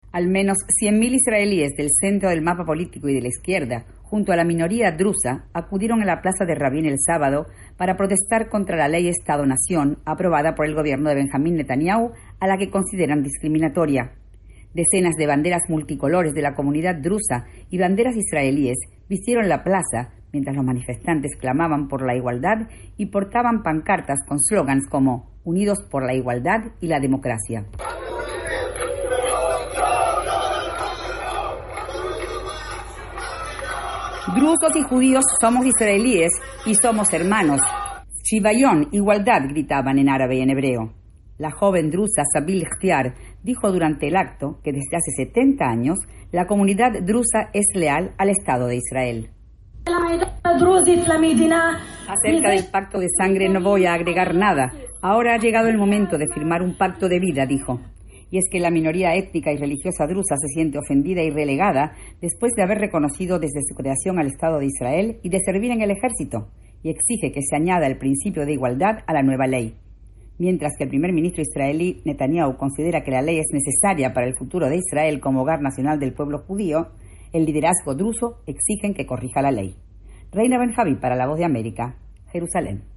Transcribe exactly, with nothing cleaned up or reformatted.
Al menos cien mil israelíes del centro del mapa político y de la izquierda, junto a la minoría drusa, acudieron a la plaza de Rabin el sábado para protestar contra la ley Estado-Nación aprobada por el gobierno de Benjamín Netanyahu, a la que consideran discriminatoria. Decenas de banderas multicolores de la comunidad drusa y banderas israelíes vistieron la plaza, mientras los manifestantes clamaban por la igualdad y portaban pancartas con slogans como «Unidos por la igualdad y la democracia». Drusos y judíos somos israelíes y somos hermanos. Shivayón, igualdad, gritaban en árabe y en hebreo. La joven drusa Sabil Ikhtiar dijo durante el acto que desde hace setenta años la comunidad drusa es leal al Estado de Israel. Acerca del pacto de sangre no voy a agregar nada. Ahora ha llegado el momento de firmar un pacto de vida, dijo. Y es que la minoría étnica y religiosa drusa se siente ofendida y relegada después de haber reconocido desde su creación al Estado de Israel y de servir en el ejército, y exige que se añada el principio de igualdad a la nueva ley. Mientras que el primer ministro israelí Netanyahu considera que la ley es necesaria para el futuro de Israel como hogar nacional del pueblo judío, el liderazgo druso exigen que corrija la ley. Reina Ben Javi para La Voz de América, Jerusalén.